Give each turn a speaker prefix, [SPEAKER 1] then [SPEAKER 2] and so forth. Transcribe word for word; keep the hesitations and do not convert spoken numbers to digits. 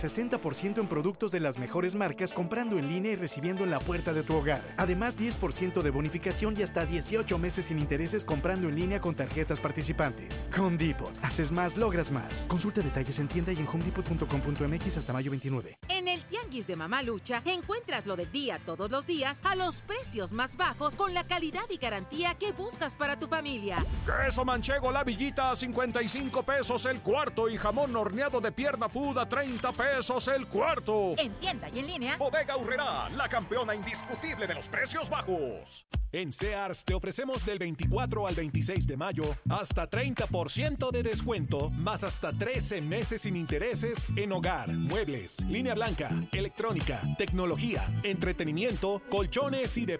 [SPEAKER 1] sesenta por ciento en productos de las mejores marcas comprando en línea y recibiendo en la puerta de tu hogar. Además, diez por ciento de bonificación y hasta dieciocho meses sin intereses comprando en línea con tarjetas participantes. Home Depot. Haces más, logras más. Consulta detalles en tienda y en home depot punto com punto m x hasta mayo veintinueve.
[SPEAKER 2] En el Tianguis de Mamá Lucha encuentras lo del día todos los días a los precios más bajos con la calidad y garantía que buscas para tu familia.
[SPEAKER 3] Queso manchego La Villita a cincuenta y cinco pesos el cuarto y jamón horneado de Pierna Food a treinta pesos el cuarto.
[SPEAKER 2] En tienda y en línea.
[SPEAKER 3] Bodega Aurrerá, la campeona indiscutible de los precios bajos.
[SPEAKER 4] En Sears te ofrecemos del veinticuatro al veintiséis de mayo hasta treinta por ciento de descuento, más hasta trece meses sin intereses en hogar, muebles, línea blanca, electrónica, tecnología, entretenimiento, colchones y deportes.